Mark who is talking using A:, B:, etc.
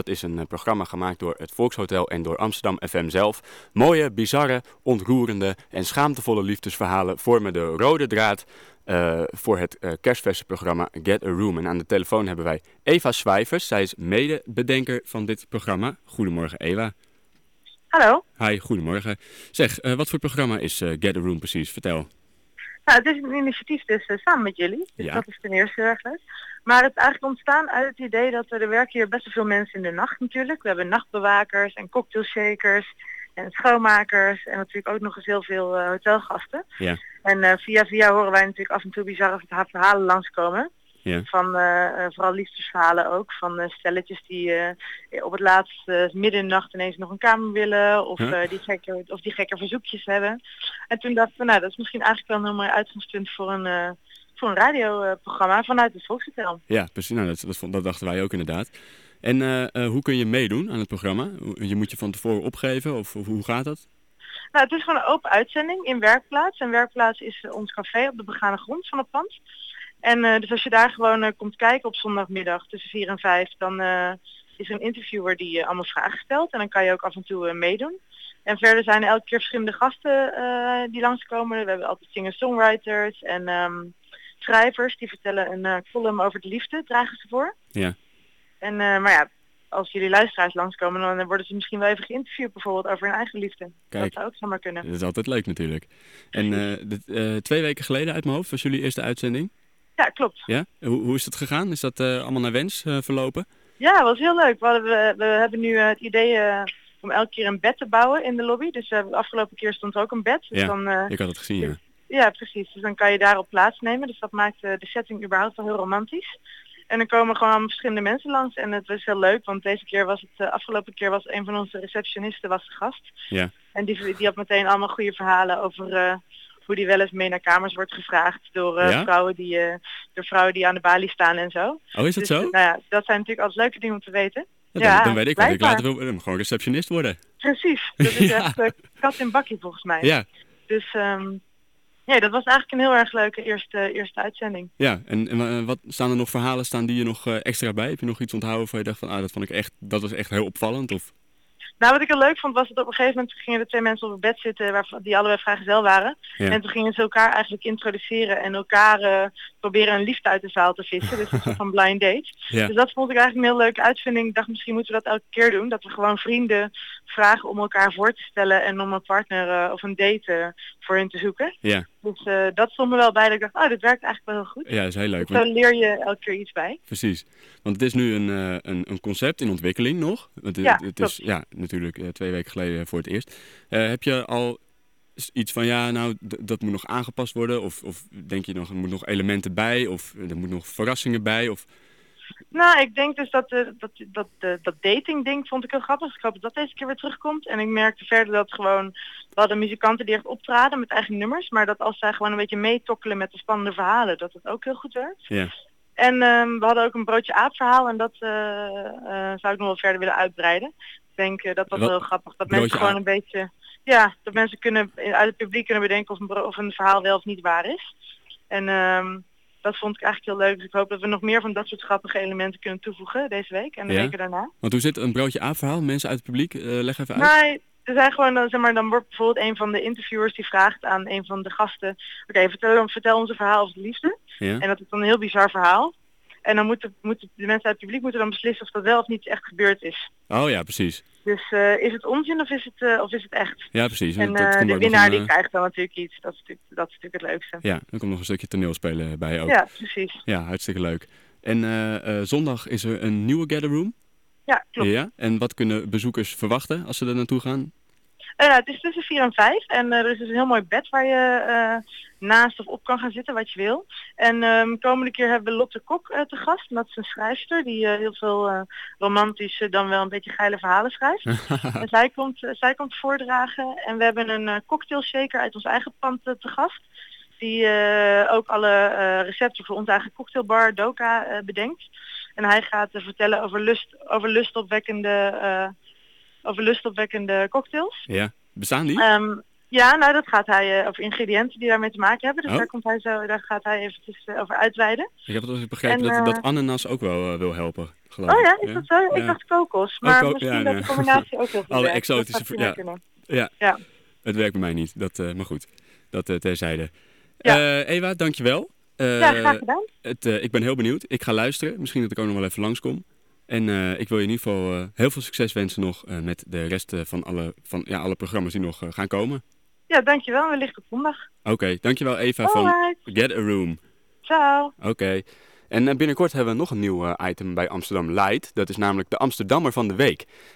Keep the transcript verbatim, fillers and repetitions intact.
A: Dat is een uh, programma gemaakt door het Volkshotel en door Amsterdam F M zelf. Mooie, bizarre, ontroerende en schaamtevolle liefdesverhalen vormen de rode draad uh, voor het uh, kerstverse programma Get a Room. En aan de telefoon hebben wij Eva Schwijvers. Zij is medebedenker van dit programma. Goedemorgen, Eva.
B: Hallo.
A: Hi, goedemorgen. Zeg, uh, wat voor programma is uh, Get a Room precies? Vertel.
B: Nou, het is een initiatief dus uh, samen met jullie. Dus
A: Ja.
B: dat is ten eerste heel erg leuk. Maar het is eigenlijk ontstaan uit het idee dat er, er werken hier best wel veel mensen in de nacht natuurlijk. We hebben nachtbewakers en cocktailshakers en schoonmakers en natuurlijk ook nog eens heel veel uh, hotelgasten.
A: Ja.
B: En uh, via via horen wij natuurlijk af en toe bizarre verhalen langskomen.
A: Ja.
B: Van uh, uh, vooral liefdesverhalen ook. Van uh, stelletjes die uh, op het laatst uh, midden in de nacht ineens nog een kamer willen. Of,
A: Huh?
B: uh, die, gekke, of die gekke verzoekjes hebben. En toen dachten we, nou dat is misschien eigenlijk wel een heel mooi uitgangspunt voor een, uh, voor een radioprogramma uh, vanuit het Volkshotel.
A: Ja, precies. Nou, dat, dat, dat dachten wij ook inderdaad. En uh, uh, hoe kun je meedoen aan het programma? Je moet je van tevoren opgeven of, of hoe gaat dat?
B: Nou, het is gewoon een open uitzending in Werkplaats. En Werkplaats is uh, ons café op de begane grond van het pand. En uh, dus als je daar gewoon uh, komt kijken op zondagmiddag tussen vier en vijf, dan uh, is er een interviewer die uh, allemaal vragen stelt. En dan kan je ook af en toe uh, meedoen. En verder zijn er elke keer verschillende gasten uh, die langskomen. We hebben altijd singer-songwriters en um, schrijvers die vertellen een uh, column over de liefde, dragen ze voor.
A: Ja.
B: En, uh, maar ja, als jullie luisteraars langskomen, dan worden ze misschien wel even geïnterviewd bijvoorbeeld over hun eigen liefde.
A: Kijk,
B: dat zou ook zomaar kunnen.
A: Dat is altijd leuk natuurlijk. En uh, de, uh, twee weken geleden uit mijn hoofd was jullie eerste uitzending?
B: Ja, klopt.
A: Ja? Hoe, hoe is dat gegaan? Is dat uh, allemaal naar wens uh, verlopen?
B: Ja, dat was heel leuk. We, hadden, we, we hebben nu uh, het idee uh, om elke keer een bed te bouwen in de lobby. Dus uh, de afgelopen keer stond er ook een bed. Dus
A: ja,
B: dan, uh,
A: ik had het gezien, ja.
B: Ja, precies. Dus dan kan je daarop plaatsnemen. Dus dat maakt uh, de setting überhaupt wel heel romantisch. En dan komen gewoon verschillende mensen langs. En het was heel leuk, want deze keer was het, uh, afgelopen keer was een van onze receptionisten was de gast.
A: Ja.
B: En die, die had meteen allemaal goede verhalen over uh, hoe die wel eens mee naar kamers wordt gevraagd door, uh,
A: ja?
B: vrouwen die, uh, door vrouwen die aan de balie staan en zo.
A: Oh, is dat
B: dus,
A: zo?
B: Uh, nou ja, dat zijn natuurlijk altijd leuke dingen om te weten.
A: Ja,
B: ja,
A: dan, dan weet ik wat. Ik
B: blijkbaar.
A: later wil gewoon receptionist worden.
B: Precies. Dat is
A: ja.
B: echt uh, kat in bakkie volgens mij.
A: Ja.
B: Dus um, ja, dat was eigenlijk een heel erg leuke eerste, eerste uitzending.
A: Ja, en, en uh, wat staan er nog verhalen staan die je nog uh, extra bij? Heb je nog iets onthouden waar je dacht van, ah, dat vond ik echt, dat was echt heel opvallend? Of...
B: Nou, wat ik heel leuk vond was dat op een gegeven moment gingen er twee mensen op het bed zitten waarvan, die allebei vrijgezel waren.
A: Ja.
B: En toen gingen ze elkaar eigenlijk introduceren en elkaar uh, proberen een liefde uit de zaal te vissen. Dus een soort van blind date.
A: Ja.
B: Dus dat vond ik eigenlijk een heel leuke uitvinding. Ik dacht misschien moeten we dat elke keer doen. Dat we gewoon vrienden vragen om elkaar voor te stellen en om een partner uh, of een date uh, voor hen te zoeken.
A: Ja.
B: Dus uh, dat stond me wel bij dat ik dacht, oh, dit werkt eigenlijk wel heel goed.
A: Ja, dat is heel leuk.
B: Dus zo leer je elke keer iets bij.
A: Precies. Want het is nu een, uh, een, een concept in ontwikkeling nog. Het,
B: ja,
A: het is ja, natuurlijk uh, twee weken geleden voor het eerst. Uh, heb je al iets van, ja, nou, d- dat moet nog aangepast worden? Of, of denk je nog, er moet nog elementen bij? Of er moet nog verrassingen bij? Of...
B: Nou, ik denk dus dat, uh, dat, dat, uh, dat dating ding vond ik heel grappig. Ik hoop dat dat deze keer weer terugkomt. En ik merkte verder dat gewoon, we hadden muzikanten die echt optraden met eigen nummers. Maar dat als zij gewoon een beetje meetokkelen met de spannende verhalen, dat het ook heel goed werkt.
A: Ja.
B: En um, we hadden ook een broodje aap verhaal en dat uh, uh, zou ik nog wel verder willen uitbreiden. Ik denk uh, dat dat
A: Wat?
B: wel heel grappig. Dat
A: Broodje
B: mensen gewoon
A: aap?
B: een beetje, ja, dat mensen kunnen uit het publiek kunnen bedenken of een, bro- of een verhaal wel of niet waar is. En um, dat vond ik eigenlijk heel leuk. Dus ik hoop dat we nog meer van dat soort grappige elementen kunnen toevoegen deze week en de
A: Ja?
B: weken daarna.
A: Want hoe zit een broodje aap verhaal? Mensen uit het publiek, uh, leg even uit.
B: Nee, er zijn gewoon, dan, zeg maar, dan wordt bijvoorbeeld een van de interviewers die vraagt aan een van de gasten, oké, okay, vertel, vertel ons een verhaal over de liefde.
A: Ja?
B: En dat is dan een heel bizar verhaal. En dan moeten, moeten de mensen uit het publiek moeten dan beslissen of dat wel of niet echt gebeurd is.
A: Oh ja, precies.
B: Dus uh, is het onzin of is het, uh, of is het echt?
A: Ja, precies.
B: En
A: dat, dat
B: uh, de
A: ook
B: winnaar
A: een, uh...
B: die krijgt dan natuurlijk iets. Dat is natuurlijk, dat is natuurlijk het leukste.
A: Ja, er komt nog een stukje toneelspelen bij ook.
B: Ja, precies.
A: Ja, hartstikke leuk. En uh, uh, zondag is er een nieuwe Get a Room.
B: Ja, klopt.
A: Ja? En wat kunnen bezoekers verwachten als ze er naartoe gaan?
B: Uh, nou, het is tussen vier en vijf en uh, er is dus een heel mooi bed waar je uh, naast of op kan gaan zitten, wat je wil. En um, komende keer hebben we Lotte Kok uh, te gast. En dat is een schrijfster die uh, heel veel uh, romantische, dan wel een beetje geile verhalen schrijft. en zij komt, uh, zij komt voordragen. En we hebben een uh, cocktailshaker uit ons eigen pand uh, te gast. Die uh, ook alle uh, recepten voor onze eigen cocktailbar Doka uh, bedenkt. En hij gaat uh, vertellen over, lust, over lustopwekkende... Uh, over lustopwekkende cocktails.
A: Ja, bestaan die?
B: Um, Ja, nou dat gaat hij uh, over ingrediënten die daarmee te maken hebben. Dus
A: Oh?
B: daar komt hij zo, daar gaat hij eventjes uh, over uitweiden.
A: Ik heb het ook begrepen
B: En,
A: dat,
B: uh,
A: dat ananas ook wel uh, wil helpen, geloof
B: oh
A: ik.
B: ja, is
A: ja?
B: dat zo?
A: Ja.
B: Ik dacht kokos. Maar
A: ko-
B: misschien
A: ja,
B: dat
A: nee.
B: de combinatie ook heel goed
A: Alle
B: werkt.
A: exotische
B: Dat zou
A: ver- ja.
B: kunnen.
A: Ja.
B: Ja.
A: Het werkt bij mij niet, dat, uh, maar goed. Dat uh, terzijde.
B: Ja.
A: Uh, Ewa, dankjewel. Uh,
B: Ja, graag gedaan.
A: Het, uh, ik ben heel benieuwd. Ik ga luisteren. Misschien dat ik ook nog wel even langskom. En uh, ik wil je in ieder geval uh, heel veel succes wensen nog uh, met de rest uh, van, alle, van ja, alle programma's die nog uh, gaan komen.
B: Ja, dankjewel. Wellicht op zondag.
A: Oké, okay, dankjewel Eva
B: Alright.
A: van Get a Room.
B: Ciao.
A: Oké. Okay. En uh, binnenkort hebben we nog een nieuw uh, item bij Amsterdam Light. Dat is namelijk de Amsterdammer van de Week.